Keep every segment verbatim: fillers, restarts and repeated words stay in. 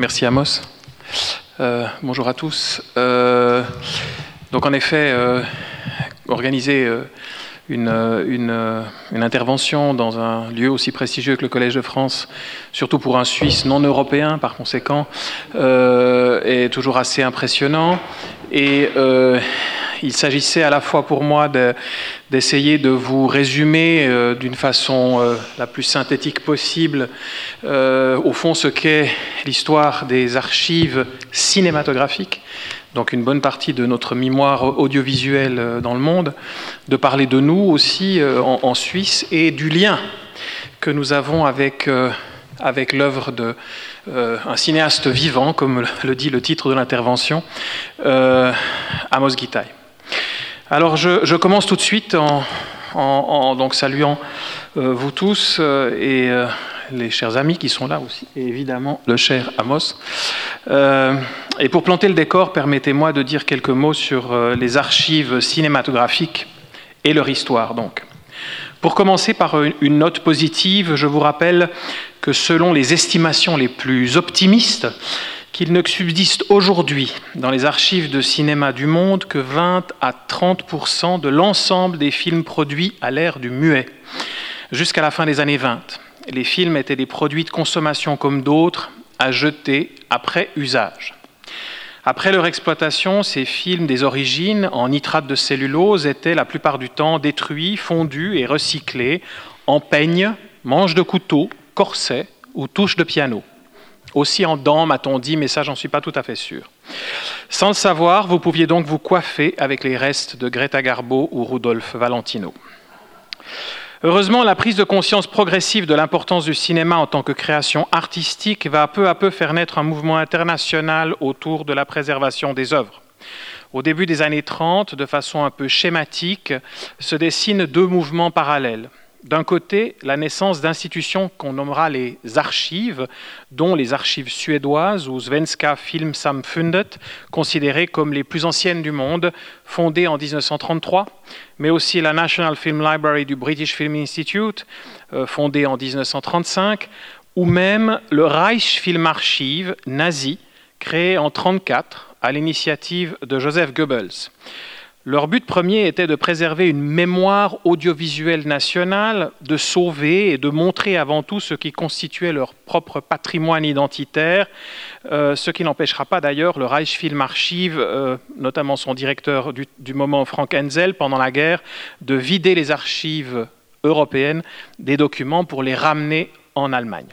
Merci Amos. Euh, bonjour à tous. Euh, donc en effet, euh, organiser euh, une, une, une intervention dans un lieu aussi prestigieux que le Collège de France, surtout pour un Suisse non européen par conséquent, euh, est toujours assez impressionnant. Et euh, il s'agissait à la fois pour moi de, d'essayer de vous résumer euh, d'une façon euh, la plus synthétique possible, euh, au fond, ce qu'est l'histoire des archives cinématographiques, donc une bonne partie de notre mémoire audiovisuelle euh, dans le monde, de parler de nous aussi euh, en, en Suisse et du lien que nous avons avec, euh, avec l'œuvre de Euh, un cinéaste vivant, comme le dit le titre de l'intervention, euh, Amos Gitaï. Alors je, je commence tout de suite en, en, en donc saluant euh, vous tous euh, et euh, les chers amis qui sont là aussi, et évidemment le cher Amos. Euh, et pour planter le décor, permettez-moi de dire quelques mots sur euh, les archives cinématographiques et leur histoire, donc. Pour commencer par une note positive, je vous rappelle que selon les estimations les plus optimistes, qu'il ne subsiste aujourd'hui dans les archives de cinéma du monde que vingt à trente pour cent de l'ensemble des films produits à l'ère du muet. Jusqu'à la fin des années vingt, les films étaient des produits de consommation comme d'autres, à jeter après usage. Après leur exploitation, ces films des origines en nitrate de cellulose étaient la plupart du temps détruits, fondus et recyclés en peignes, manches de couteau, corsets ou touches de piano. Aussi en dents, m'a-t-on dit, mais ça, j'en suis pas tout à fait sûr. Sans le savoir, vous pouviez donc vous coiffer avec les restes de Greta Garbo ou Rudolph Valentino. Heureusement, la prise de conscience progressive de l'importance du cinéma en tant que création artistique va peu à peu faire naître un mouvement international autour de la préservation des œuvres. Au début des années trente, de façon un peu schématique, se dessinent deux mouvements parallèles. D'un côté, la naissance d'institutions qu'on nommera les archives, dont les archives suédoises ou Svenska Filmsamfundet, considérées comme les plus anciennes du monde, fondées en dix-neuf cent trente-trois, mais aussi la National Film Library du British Film Institute, euh, fondée en dix-neuf cent trente-cinq, ou même le Reichsfilmarchiv nazi, créé en mille neuf cent trente-quatre à l'initiative de Joseph Goebbels. Leur but premier était de préserver une mémoire audiovisuelle nationale, de sauver et de montrer avant tout ce qui constituait leur propre patrimoine identitaire, euh, ce qui n'empêchera pas d'ailleurs le Reichsfilmarchiv, euh, notamment son directeur du, du moment Frank Hensel, pendant la guerre, de vider les archives européennes des documents pour les ramener en Allemagne.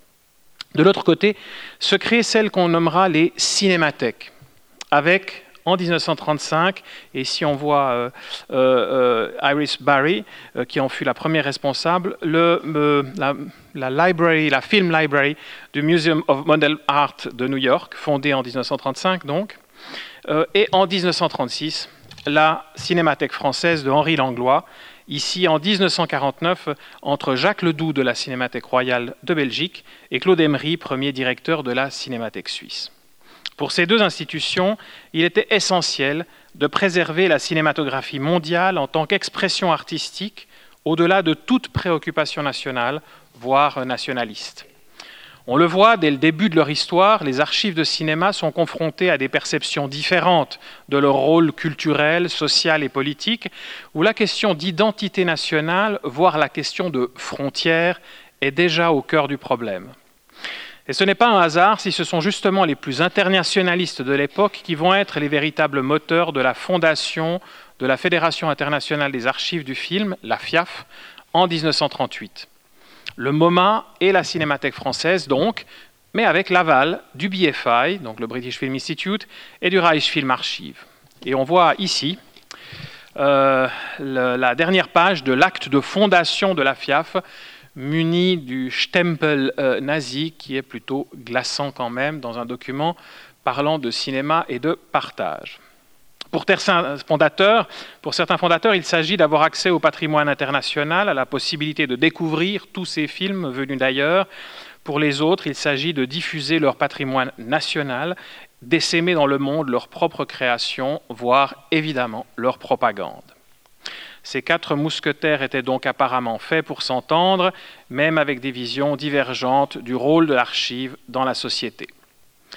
De l'autre côté, se crée celle qu'on nommera les cinémathèques, avec en dix-neuf cent trente-cinq, et ici on voit euh, euh, Iris Barry, euh, qui en fut la première responsable, le, euh, la, la, library, la Film Library du Museum of Modern Art de New York, fondée en dix-neuf cent trente-cinq donc, euh, et en dix-neuf cent trente-six, la Cinémathèque française de Henri Langlois, ici en dix-neuf cent quarante-neuf, entre Jacques Ledoux de la Cinémathèque royale de Belgique et Claude Emery, premier directeur de la Cinémathèque suisse. Pour ces deux institutions, il était essentiel de préserver la cinématographie mondiale en tant qu'expression artistique, au-delà de toute préoccupation nationale, voire nationaliste. On le voit, dès le début de leur histoire, les archives de cinéma sont confrontées à des perceptions différentes de leur rôle culturel, social et politique, où la question d'identité nationale, voire la question de frontières, est déjà au cœur du problème. Et ce n'est pas un hasard si ce sont justement les plus internationalistes de l'époque qui vont être les véritables moteurs de la fondation de la Fédération internationale des archives du film, la F I A F, en dix-neuf cent trente-huit. Le MoMA et la Cinémathèque française, donc, mais avec l'aval du B F I, donc le British Film Institute, et du Reichsfilmarchiv. Et on voit ici euh, le, la dernière page de l'acte de fondation de la F I A F, muni du stempel euh, nazi, qui est plutôt glaçant quand même, dans un document parlant de cinéma et de partage. Pour certains fondateurs, pour certains fondateurs, il s'agit d'avoir accès au patrimoine international, à la possibilité de découvrir tous ces films venus d'ailleurs. Pour les autres, il s'agit de diffuser leur patrimoine national, d'essaimer dans le monde leur propre création, voire évidemment leur propagande. Ces quatre mousquetaires étaient donc apparemment faits pour s'entendre, même avec des visions divergentes du rôle de l'archive dans la société.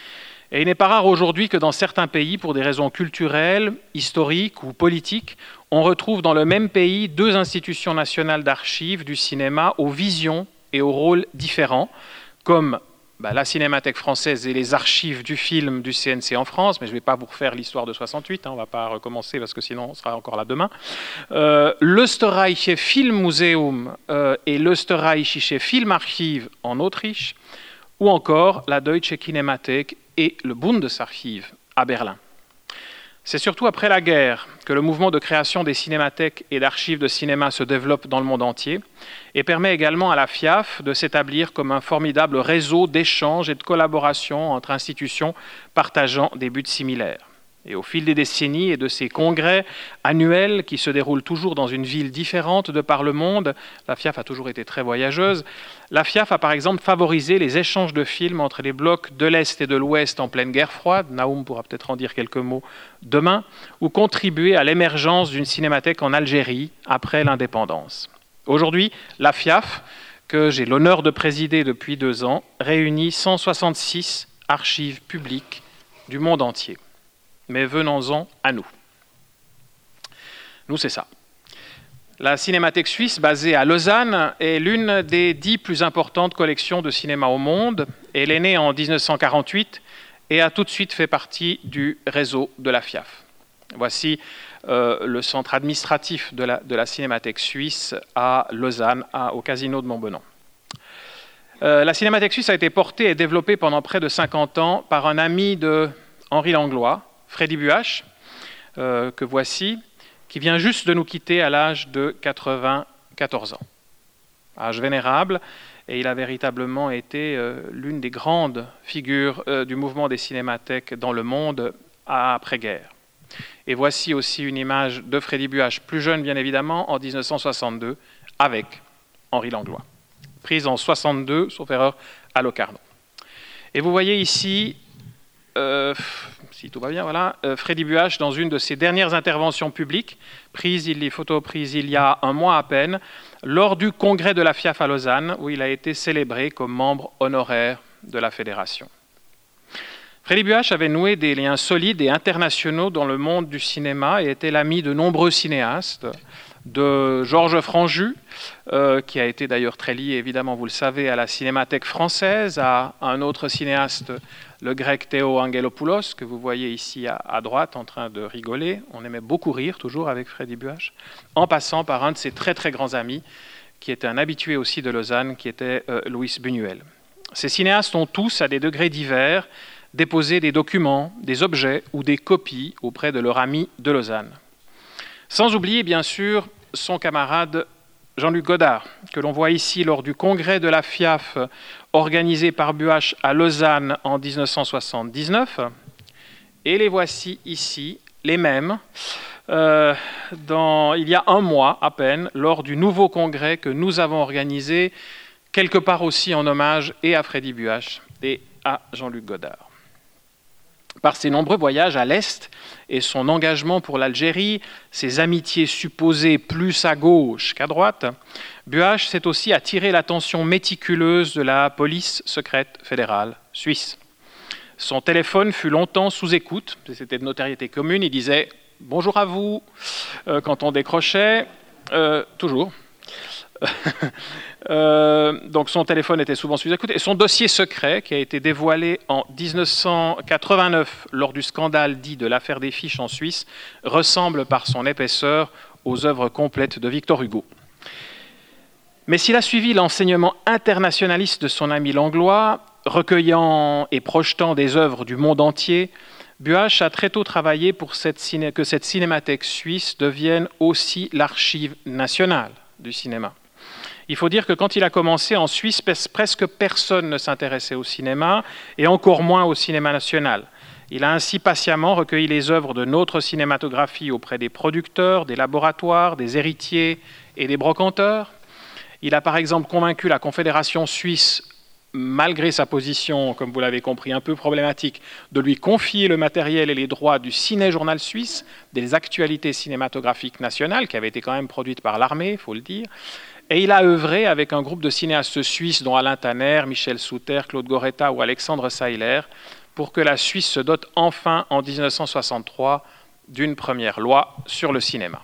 Et il n'est pas rare aujourd'hui que dans certains pays, pour des raisons culturelles, historiques ou politiques, on retrouve dans le même pays deux institutions nationales d'archives du cinéma aux visions et aux rôles différents, comme bah, la Cinémathèque française et les archives du film du C N C en France, mais je ne vais pas vous refaire l'histoire de soixante-huit, hein, on ne va pas recommencer parce que sinon on sera encore là demain. Euh, L'Österreichische Filmmuseum euh, et l'Österreichische Filmarchiv en Autriche, ou encore la Deutsche Kinemathek et le Bundesarchiv à Berlin. C'est surtout après la guerre que le mouvement de création des cinémathèques et d'archives de cinéma se développe dans le monde entier et permet également à la F I A F de s'établir comme un formidable réseau d'échanges et de collaboration entre institutions partageant des buts similaires. Et au fil des décennies et de ces congrès annuels qui se déroulent toujours dans une ville différente de par le monde, la F I A F a toujours été très voyageuse, la F I A F a par exemple favorisé les échanges de films entre les blocs de l'Est et de l'Ouest en pleine guerre froide, Naoum pourra peut-être en dire quelques mots demain, ou contribué à l'émergence d'une cinémathèque en Algérie après l'indépendance. Aujourd'hui, la F I A F, que j'ai l'honneur de présider depuis deux ans, réunit cent soixante-six archives publiques du monde entier. Mais venons-en à nous. Nous, c'est ça. La Cinémathèque suisse, basée à Lausanne, est l'une des dix plus importantes collections de cinéma au monde. Elle est née en mille neuf cent quarante-huit et a tout de suite fait partie du réseau de la F I A F. Voici euh, le centre administratif de la, de la Cinémathèque suisse à Lausanne, à, au Casino de Montbenon. Euh, la Cinémathèque suisse a été portée et développée pendant près de cinquante ans par un ami de Henri Langlois, Freddy Buach, euh, que voici, qui vient juste de nous quitter à l'âge de quatre-vingt-quatorze ans. Âge vénérable, et il a véritablement été euh, l'une des grandes figures euh, du mouvement des cinémathèques dans le monde après-guerre. Et voici aussi une image de Freddy Buach, plus jeune bien évidemment, en mille neuf cent soixante-deux, avec Henri Langlois, prise en soixante-deux, sauf erreur, à Locarno. Et vous voyez ici... Euh, si tout va bien, voilà, euh, Freddy Buach dans une de ses dernières interventions publiques, prise, il, les photos prises il y a un mois à peine, lors du congrès de la F I A F à Lausanne, où il a été célébré comme membre honoraire de la fédération. Freddy Buach avait noué des liens solides et internationaux dans le monde du cinéma et était l'ami de nombreux cinéastes, de Georges Franju, euh, qui a été d'ailleurs très lié, évidemment, vous le savez, à la Cinémathèque française, à un autre cinéaste, le grec Théo Angelopoulos, que vous voyez ici à, à droite en train de rigoler. On aimait beaucoup rire, toujours, avec Freddy Buach, en passant par un de ses très très grands amis, qui était un habitué aussi de Lausanne, qui était euh, Luis Buñuel. Ces cinéastes ont tous, à des degrés divers, déposé des documents, des objets ou des copies auprès de leur ami de Lausanne. Sans oublier, bien sûr, son camarade Jean-Luc Godard, que l'on voit ici lors du congrès de la F I A F organisé par Buach à Lausanne en mille neuf cent soixante-dix-neuf. Et les voici ici, les mêmes, euh, dans, il y a un mois à peine, lors du nouveau congrès que nous avons organisé, quelque part aussi en hommage et à Freddy Buach et à Jean-Luc Godard. Par ses nombreux voyages à l'Est et son engagement pour l'Algérie, ses amitiés supposées plus à gauche qu'à droite, Buach s'est aussi attiré l'attention méticuleuse de la police secrète fédérale suisse. Son téléphone fut longtemps sous écoute, c'était de notoriété commune, il disait « bonjour à vous euh, » quand on décrochait, euh, toujours. Euh, donc son téléphone était souvent sous écoute et son dossier secret qui a été dévoilé en mille neuf cent quatre-vingt-neuf lors du scandale dit de l'affaire des fiches en Suisse ressemble par son épaisseur aux œuvres complètes de Victor Hugo. Mais s'il a suivi l'enseignement internationaliste de son ami Langlois, recueillant et projetant des œuvres du monde entier, Buach a très tôt travaillé pour cette ciné- que cette cinémathèque suisse devienne aussi l'archive nationale du cinéma. Il faut dire que quand il a commencé en Suisse, presque personne ne s'intéressait au cinéma, et encore moins au cinéma national. Il a ainsi patiemment recueilli les œuvres de notre cinématographie auprès des producteurs, des laboratoires, des héritiers et des brocanteurs. Il a par exemple convaincu la Confédération suisse, malgré sa position, comme vous l'avez compris, un peu problématique, de lui confier le matériel et les droits du Ciné-Journal suisse, des actualités cinématographiques nationales, qui avaient été quand même produites par l'armée, il faut le dire. Et il a œuvré avec un groupe de cinéastes suisses, dont Alain Tanner, Michel Souter, Claude Goretta ou Alexandre Seiler, pour que la Suisse se dote enfin en mille neuf cent soixante-trois d'une première loi sur le cinéma.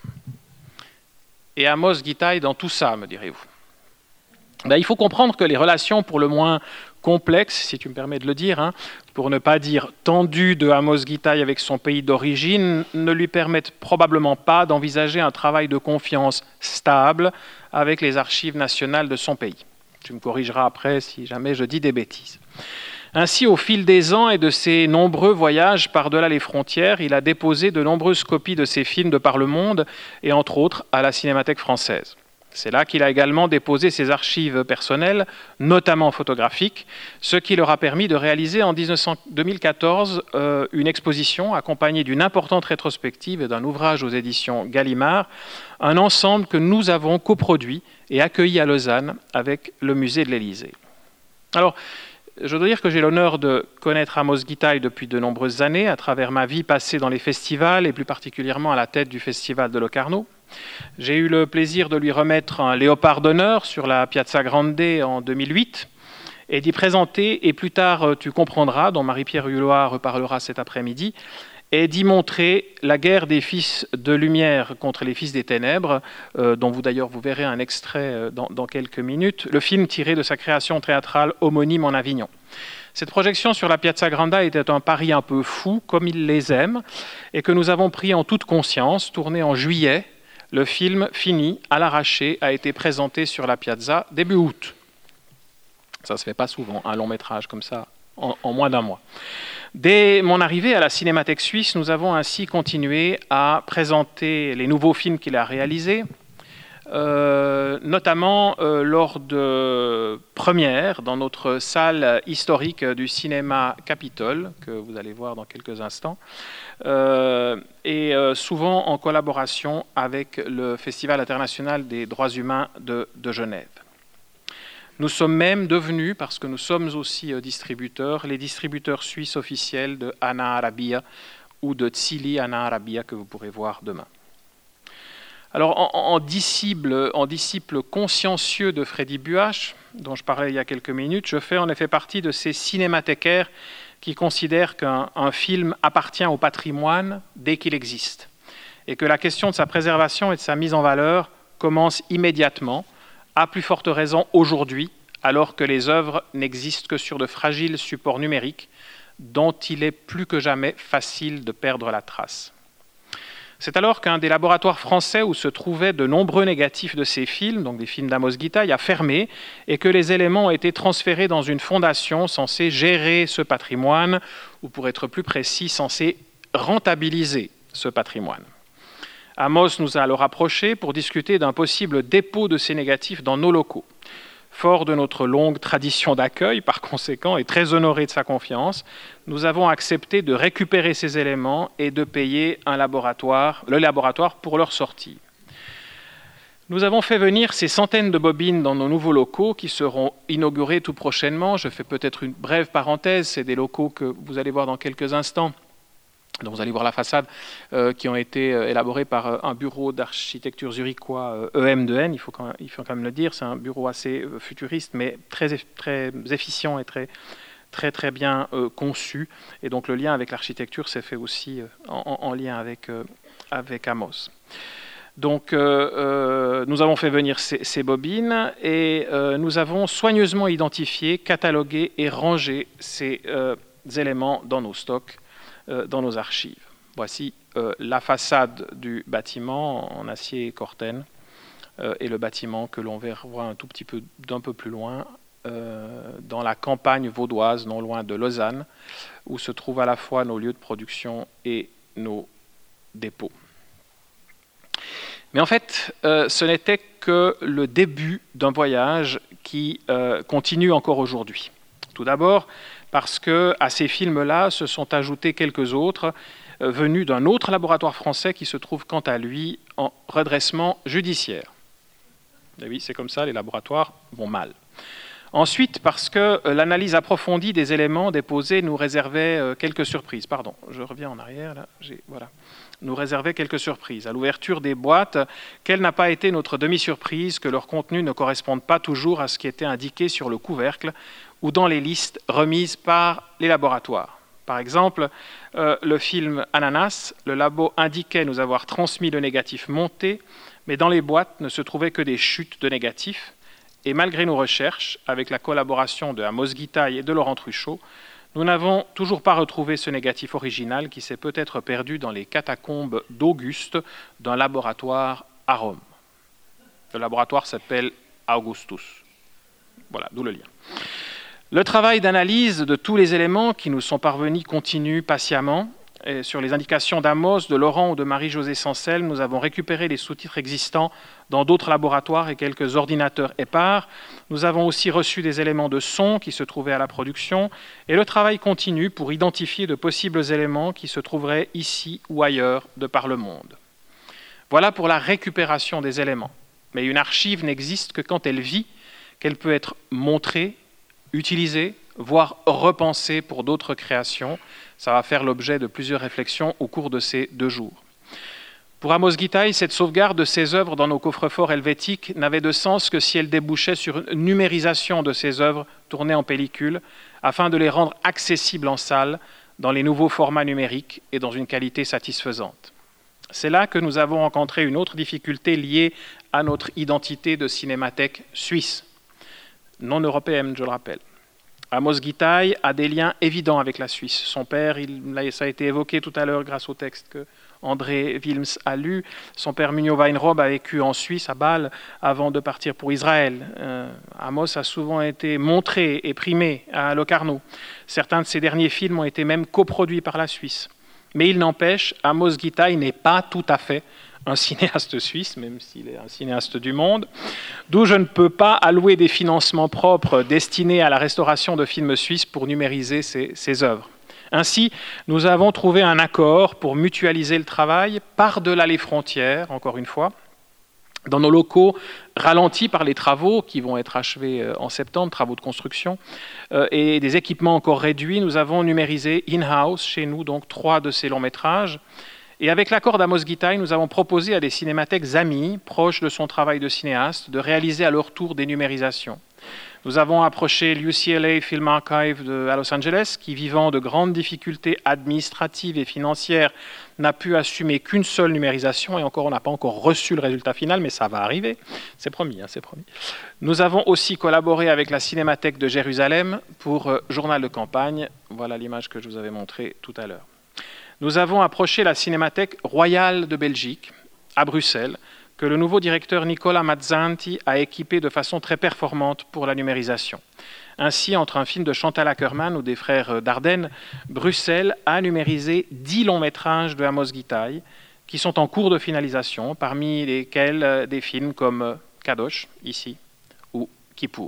Et Amos Gitaï dans tout ça, me direz-vous? Ben, il faut comprendre que les relations pour le moins complexes, si tu me permets de le dire, hein, pour ne pas dire tendues de Amos Gitaï avec son pays d'origine, ne lui permettent probablement pas d'envisager un travail de confiance stable avec les archives nationales de son pays. Tu me corrigeras après si jamais je dis des bêtises. Ainsi, au fil des ans et de ses nombreux voyages par-delà les frontières, il a déposé de nombreuses copies de ses films de par le monde, et entre autres à la Cinémathèque française. C'est là qu'il a également déposé ses archives personnelles, notamment photographiques, ce qui leur a permis de réaliser en deux mille quatorze euh, une exposition accompagnée d'une importante rétrospective et d'un ouvrage aux éditions Gallimard, un ensemble que nous avons coproduit et accueilli à Lausanne avec le musée de l'Élysée. Alors, je dois dire que j'ai l'honneur de connaître Amos Gitaï depuis de nombreuses années, à travers ma vie passée dans les festivals, et plus particulièrement à la tête du festival de Locarno. J'ai eu le plaisir de lui remettre un léopard d'honneur sur la Piazza Grande en deux mille huit, et d'y présenter, et plus tard tu comprendras, dont Marie-Pierre Hulot reparlera cet après-midi, et d'y montrer la guerre des fils de lumière contre les fils des ténèbres, euh, dont vous d'ailleurs vous verrez un extrait dans, dans quelques minutes, le film tiré de sa création théâtrale homonyme en Avignon. Cette projection sur la Piazza Grande était un pari un peu fou, comme il les aime, et que nous avons pris en toute conscience. Tourné en juillet, le film fini à l'arraché a été présenté sur la Piazza début août. Ça ne se fait pas souvent, un long métrage comme ça, en, en moins d'un mois. Dès mon arrivée à la Cinémathèque suisse, nous avons ainsi continué à présenter les nouveaux films qu'il a réalisés, euh, notamment euh, lors de premières dans notre salle historique du cinéma Capitole, que vous allez voir dans quelques instants, euh, et euh, souvent en collaboration avec le Festival international des droits humains de, de Genève. Nous sommes même devenus, parce que nous sommes aussi distributeurs, les distributeurs suisses officiels de Ana Arabia ou de Tsili Ana Arabia que vous pourrez voir demain. Alors, en, en, disciple, en disciple consciencieux de Freddy Buach, dont je parlais il y a quelques minutes, je fais en effet partie de ces cinémathécaires qui considèrent qu'un un film appartient au patrimoine dès qu'il existe, et que la question de sa préservation et de sa mise en valeur commence immédiatement, à plus forte raison aujourd'hui, alors que les œuvres n'existent que sur de fragiles supports numériques dont il est plus que jamais facile de perdre la trace. C'est alors qu'un des laboratoires français où se trouvaient de nombreux négatifs de ces films, donc des films d'Amos Gitaï, a fermé et que les éléments ont été transférés dans une fondation censée gérer ce patrimoine, ou pour être plus précis, censée rentabiliser ce patrimoine. Amos nous a alors approchés pour discuter d'un possible dépôt de ces négatifs dans nos locaux. Fort de notre longue tradition d'accueil, par conséquent, et très honoré de sa confiance, nous avons accepté de récupérer ces éléments et de payer un laboratoire, le laboratoire pour leur sortie. Nous avons fait venir ces centaines de bobines dans nos nouveaux locaux qui seront inaugurés tout prochainement. Je fais peut-être une brève parenthèse, c'est des locaux que vous allez voir dans quelques instants. Donc vous allez voir la façade, euh, qui ont été euh, élaborées par euh, un bureau d'architecture zurichois euh, E M deux N, il faut, quand même, il faut quand même le dire, c'est un bureau assez euh, futuriste, mais très, très efficient et très, très, très bien euh, conçu. Et donc le lien avec l'architecture s'est fait aussi euh, en, en lien avec, euh, avec Amos. Donc euh, euh, nous avons fait venir ces, ces bobines et euh, nous avons soigneusement identifié, catalogué et rangé ces euh, éléments dans nos stocks, dans nos archives. Voici euh, la façade du bâtiment en acier Corten euh, et le bâtiment que l'on verra un tout petit peu d'un peu plus loin euh, dans la campagne vaudoise, non loin de Lausanne, où se trouvent à la fois nos lieux de production et nos dépôts. Mais en fait, euh, ce n'était que le début d'un voyage qui euh, continue encore aujourd'hui. Tout d'abord, parce qu'à ces films-là se sont ajoutés quelques autres euh, venus d'un autre laboratoire français qui se trouve quant à lui en redressement judiciaire. Et oui, c'est comme ça, les laboratoires vont mal. Ensuite, parce que euh, l'analyse approfondie des éléments déposés nous réservait euh, quelques surprises. Pardon, je reviens en arrière, là, j'ai, voilà. Nous réservait quelques surprises. À l'ouverture des boîtes, quelle n'a pas été notre demi-surprise que leur contenu ne corresponde pas toujours à ce qui était indiqué sur le couvercle ou dans les listes remises par les laboratoires. Par exemple, euh, le film Ananas, le labo indiquait nous avoir transmis le négatif monté, mais dans les boîtes ne se trouvaient que des chutes de négatifs. Et malgré nos recherches, avec la collaboration de Amos Gitaï et de Laurent Truchot, nous n'avons toujours pas retrouvé ce négatif original qui s'est peut-être perdu dans les catacombes d'Auguste d'un laboratoire à Rome. Le laboratoire s'appelle Augustus. Voilà, d'où le lien. Le travail d'analyse de tous les éléments qui nous sont parvenus continue patiemment. Et sur les indications d'Amos, de Laurent ou de Marie-Josée Sancel, nous avons récupéré les sous-titres existants dans d'autres laboratoires et quelques ordinateurs épars. Nous avons aussi reçu des éléments de son qui se trouvaient à la production. Et le travail continue pour identifier de possibles éléments qui se trouveraient ici ou ailleurs de par le monde. Voilà pour la récupération des éléments. Mais une archive n'existe que quand elle vit, qu'elle peut être montrée, utilisée, voire repensée pour d'autres créations. Ça va faire l'objet de plusieurs réflexions au cours de ces deux jours. Pour Amos Gitaï, cette sauvegarde de ses œuvres dans nos coffres-forts helvétiques n'avait de sens que si elle débouchait sur une numérisation de ses œuvres tournées en pellicule, afin de les rendre accessibles en salle, dans les nouveaux formats numériques et dans une qualité satisfaisante. C'est là que nous avons rencontré une autre difficulté liée à notre identité de cinémathèque suisse, non européenne, je le rappelle. Amos Gitaï a des liens évidents avec la Suisse. Son père, il, ça a été évoqué tout à l'heure grâce au texte que André Wilms a lu. Son père Munio Weinrob a vécu en Suisse, à Bâle, avant de partir pour Israël. Euh, Amos a souvent été montré et primé à Locarno. Certains de ses derniers films ont été même coproduits par la Suisse. Mais il n'empêche, Amos Gitaï n'est pas tout à fait un cinéaste suisse, même s'il est un cinéaste du monde, d'où je ne peux pas allouer des financements propres destinés à la restauration de films suisses pour numériser ces, ces œuvres. Ainsi, nous avons trouvé un accord pour mutualiser le travail par-delà les frontières, encore une fois, dans nos locaux ralentis par les travaux qui vont être achevés en septembre, travaux de construction, euh, et des équipements encore réduits, nous avons numérisé in-house, chez nous, donc trois de ces longs métrages. Et avec l'accord d'Amos Gitaï, nous avons proposé à des cinémathèques amies, proches de son travail de cinéaste, de réaliser à leur tour des numérisations. Nous avons approché l'U C L A Film Archive de, à Los Angeles, qui, vivant de grandes difficultés administratives et financières, n'a pu assumer qu'une seule numérisation, et encore, on n'a pas encore reçu le résultat final, mais ça va arriver, c'est promis, hein, c'est promis. Nous avons aussi collaboré avec la Cinémathèque de Jérusalem pour euh, Journal de campagne, voilà l'image que je vous avais montrée tout à l'heure. Nous avons approché la Cinémathèque royale de Belgique, à Bruxelles, que le nouveau directeur Nicola Mazzanti a équipé de façon très performante pour la numérisation. Ainsi, entre un film de Chantal Akerman ou des frères Dardenne, Bruxelles a numérisé dix longs métrages de Amos Gitaï qui sont en cours de finalisation, parmi lesquels des films comme Kadosh, ici, ou Kippour.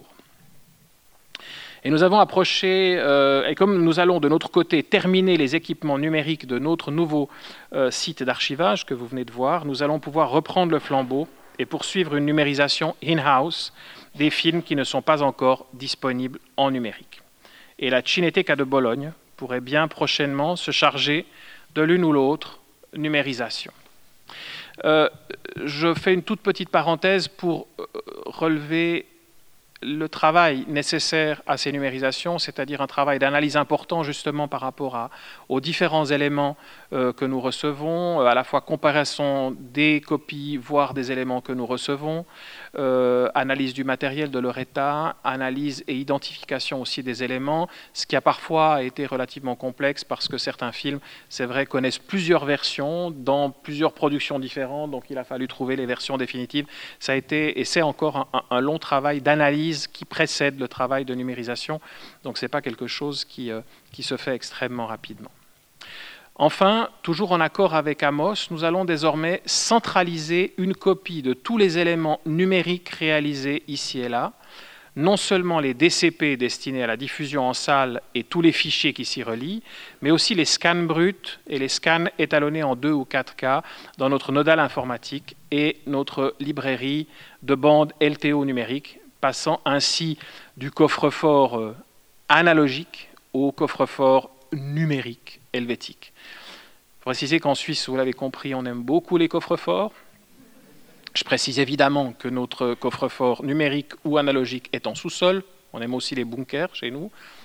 Et nous avons approché, euh, et comme nous allons de notre côté terminer les équipements numériques de notre nouveau euh, site d'archivage que vous venez de voir, nous allons pouvoir reprendre le flambeau et poursuivre une numérisation in-house des films qui ne sont pas encore disponibles en numérique. Et la Cineteca de Bologne pourrait bien prochainement se charger de l'une ou l'autre numérisation. Euh, je fais une toute petite parenthèse pour relever le travail nécessaire à ces numérisations, c'est-à-dire un travail d'analyse important justement par rapport à, aux différents éléments euh, que nous recevons, à la fois comparaison des copies, voire des éléments que nous recevons, euh, analyse du matériel, de leur état, analyse et identification aussi des éléments, ce qui a parfois été relativement complexe parce que certains films, c'est vrai, connaissent plusieurs versions dans plusieurs productions différentes, donc il a fallu trouver les versions définitives. Ça a été, et c'est encore un, un, un long travail d'analyse qui précède le travail de numérisation. Donc ce n'est pas quelque chose qui, euh, qui se fait extrêmement rapidement. Enfin, toujours en accord avec Amos, nous allons désormais centraliser une copie de tous les éléments numériques réalisés ici et là, non seulement les D C P destinés à la diffusion en salle et tous les fichiers qui s'y relient, mais aussi les scans bruts et les scans étalonnés en deux ou quatre K dans notre nodal informatique et notre librairie de bandes L T O numériques, passant ainsi du coffre-fort euh, analogique au coffre-fort numérique helvétique. Il faut préciser qu'en Suisse, vous l'avez compris, on aime beaucoup les coffres-forts. Je précise évidemment que notre coffre-fort numérique ou analogique est en sous-sol. On aime aussi les bunkers chez nous.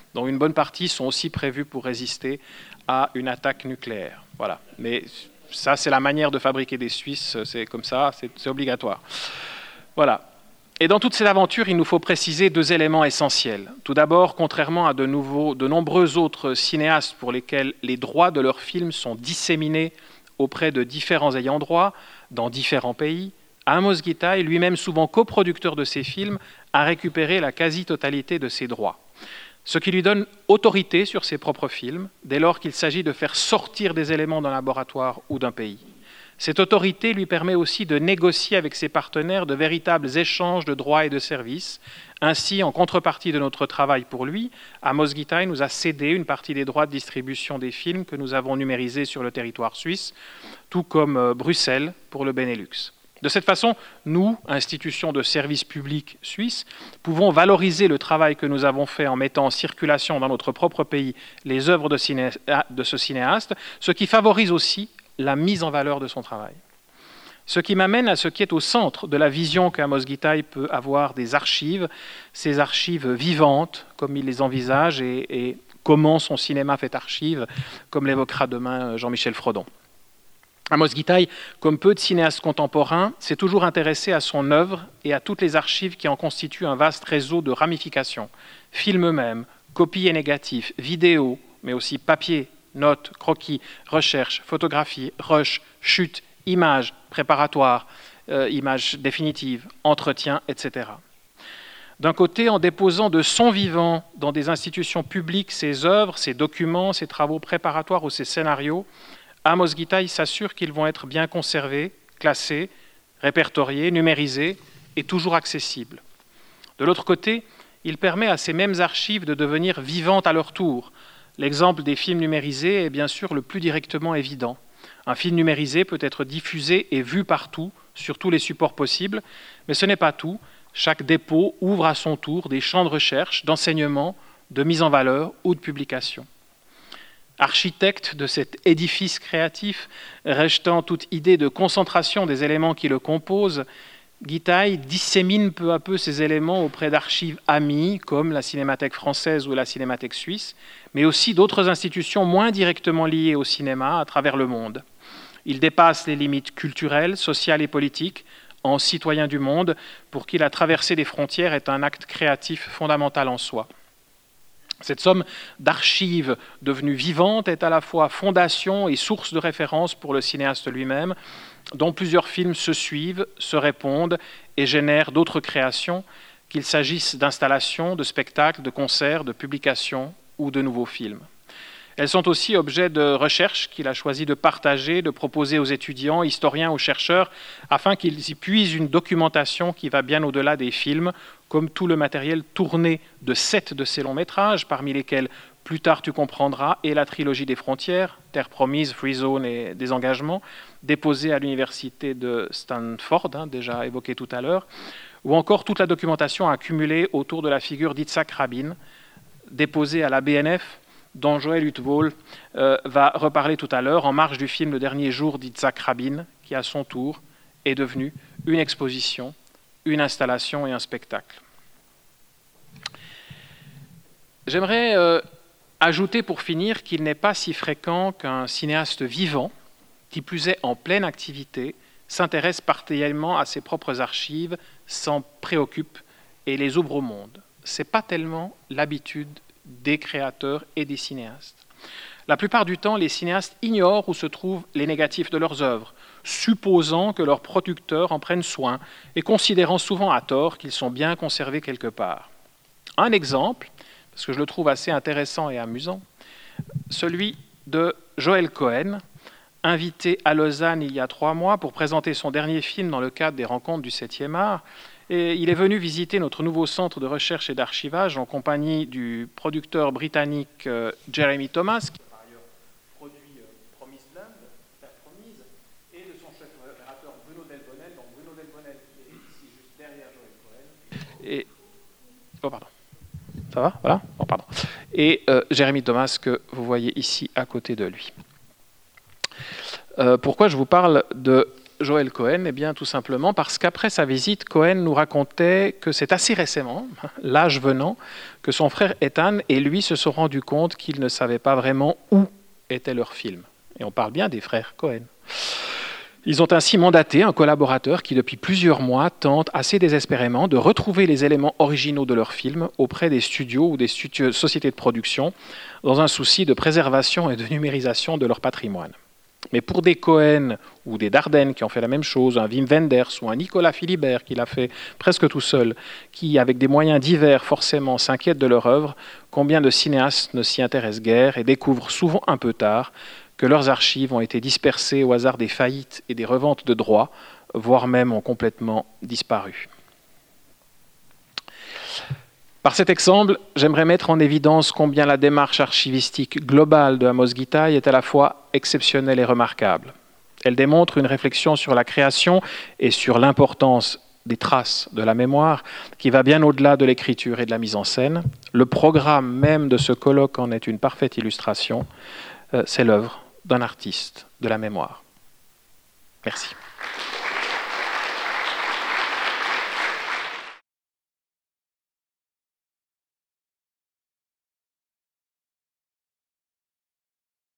dont une bonne partie sont aussi prévues pour résister à une attaque nucléaire. Voilà. Mais ça, c'est la manière de fabriquer des Suisses, c'est comme ça, c'est obligatoire. Voilà. Et dans toute cette aventure, il nous faut préciser deux éléments essentiels. Tout d'abord, contrairement à de, nouveaux, de nombreux autres cinéastes pour lesquels les droits de leurs films sont disséminés auprès de différents ayants droit dans différents pays, Amos Gitaï, lui-même souvent coproducteur de ses films, a récupéré la quasi-totalité de ses droits. Ce qui lui donne autorité sur ses propres films, dès lors qu'il s'agit de faire sortir des éléments d'un laboratoire ou d'un pays. Cette autorité lui permet aussi de négocier avec ses partenaires de véritables échanges de droits et de services. Ainsi, en contrepartie de notre travail pour lui, Amos Gitaï nous a cédé une partie des droits de distribution des films que nous avons numérisés sur le territoire suisse, tout comme Bruxelles pour le Benelux. De cette façon, nous, institutions de service public suisse, pouvons valoriser le travail que nous avons fait en mettant en circulation dans notre propre pays les œuvres de, ciné... de ce cinéaste, ce qui favorise aussi la mise en valeur de son travail. Ce qui m'amène à ce qui est au centre de la vision qu'Amos Gitaï peut avoir des archives, ces archives vivantes, comme il les envisage, et, et comment son cinéma fait archive, comme l'évoquera demain Jean-Michel Frodon. Amos Gitaï, comme peu de cinéastes contemporains, s'est toujours intéressé à son œuvre et à toutes les archives qui en constituent un vaste réseau de ramifications. Films eux-mêmes, copies et négatifs, vidéos, mais aussi papier, notes, croquis, recherches, photographies, rushs, chutes, images préparatoires, euh, images définitives, entretiens, et cetera. D'un côté, en déposant de son vivant dans des institutions publiques ses œuvres, ses documents, ses travaux préparatoires ou ses scénarios, Amos Gitaï s'assure qu'ils vont être bien conservés, classés, répertoriés, numérisés et toujours accessibles. De l'autre côté, il permet à ces mêmes archives de devenir vivantes à leur tour. L'exemple des films numérisés est bien sûr le plus directement évident. Un film numérisé peut être diffusé et vu partout, sur tous les supports possibles, mais ce n'est pas tout. Chaque dépôt ouvre à son tour des champs de recherche, d'enseignement, de mise en valeur ou de publication. Architecte de cet édifice créatif, rejetant toute idée de concentration des éléments qui le composent, Gitaï dissémine peu à peu ces éléments auprès d'archives amies, comme la Cinémathèque française ou la Cinémathèque suisse, mais aussi d'autres institutions moins directement liées au cinéma à travers le monde. Il dépasse les limites culturelles, sociales et politiques en citoyen du monde, pour qui la traversée des frontières est un acte créatif fondamental en soi. Cette somme d'archives devenues vivantes est à la fois fondation et source de référence pour le cinéaste lui-même, dont plusieurs films se suivent, se répondent et génèrent d'autres créations, qu'il s'agisse d'installations, de spectacles, de concerts, de publications ou de nouveaux films. Elles sont aussi objet de recherches qu'il a choisi de partager, de proposer aux étudiants, historiens ou chercheurs, afin qu'ils y puisent une documentation qui va bien au-delà des films, comme tout le matériel tourné de sept de ces longs métrages, parmi lesquels Plus tard tu comprendras et la trilogie des frontières, Terre promise, Free Zone et Désengagement, déposée à l'université de Stanford, hein, déjà évoquée tout à l'heure, ou encore toute la documentation accumulée autour de la figure d'Yitzhak Rabin, déposée à la B N F, dont Joël Huttwol euh, va reparler tout à l'heure, en marge du film Le dernier jour d'Yitzhak Rabin, qui à son tour est devenu une exposition, une installation et un spectacle. J'aimerais euh, ajouter pour finir qu'il n'est pas si fréquent qu'un cinéaste vivant, qui plus est en pleine activité, s'intéresse particulièrement à ses propres archives, s'en préoccupe et les ouvre au monde. Ce n'est pas tellement l'habitude des créateurs et des cinéastes. La plupart du temps, les cinéastes ignorent où se trouvent les négatifs de leurs œuvres, supposant que leurs producteurs en prennent soin et considérant souvent à tort qu'ils sont bien conservés quelque part. Un exemple, parce que je le trouve assez intéressant et amusant, celui de Joël Cohen, invité à Lausanne il y a trois mois pour présenter son dernier film dans le cadre des rencontres du septième art. Et il est venu visiter notre nouveau centre de recherche et d'archivage en compagnie du producteur britannique euh, Jeremy Thomas, qui par ailleurs produit euh, Promised Land, Terre promise, et de son chef opérateur Bruno Delbonnel, donc Bruno Delbonnel qui est ici juste derrière Joël Cohen. Et... Oh, pardon. Ça va? Voilà. Oh, pardon. Et euh, Jeremy Thomas que vous voyez ici à côté de lui. Euh, pourquoi je vous parle de Joël Cohen? Eh bien, tout simplement parce qu'après sa visite, Cohen nous racontait que c'est assez récemment, l'âge venant, que son frère Ethan et lui se sont rendus compte qu'ils ne savaient pas vraiment où était leur film. Et on parle bien des frères Cohen. Ils ont ainsi mandaté un collaborateur qui, depuis plusieurs mois, tente assez désespérément de retrouver les éléments originaux de leur film auprès des studios ou des studios, sociétés de production, dans un souci de préservation et de numérisation de leur patrimoine. Mais pour des Cohen ou des Dardenne qui ont fait la même chose, un Wim Wenders ou un Nicolas Philibert qui l'a fait presque tout seul, qui, avec des moyens divers, forcément s'inquiètent de leur œuvre, combien de cinéastes ne s'y intéressent guère et découvrent souvent un peu tard que leurs archives ont été dispersées au hasard des faillites et des reventes de droits, voire même ont complètement disparu. Par cet exemple, j'aimerais mettre en évidence combien la démarche archivistique globale de Amos Gitaï est à la fois exceptionnelle et remarquable. Elle démontre une réflexion sur la création et sur l'importance des traces de la mémoire qui va bien au-delà de l'écriture et de la mise en scène. Le programme même de ce colloque en est une parfaite illustration. C'est l'œuvre d'un artiste de la mémoire. Merci.